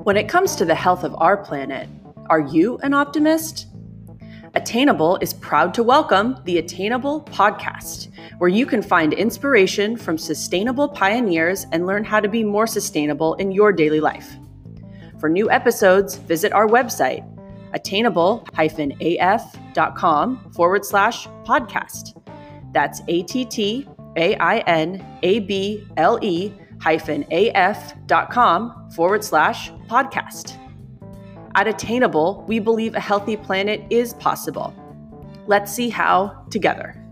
When it comes to the health of our planet, are you an optimist? Attainable is proud to welcome the Attainable Podcast, where you can find inspiration from sustainable pioneers and learn how to be more sustainable in your daily life. For new episodes, visit our website, attainable-af.com/podcast. That's ATTAINABLE-AF.com/podcast. At Attainable, we believe a healthy planet is possible. Let's see how together.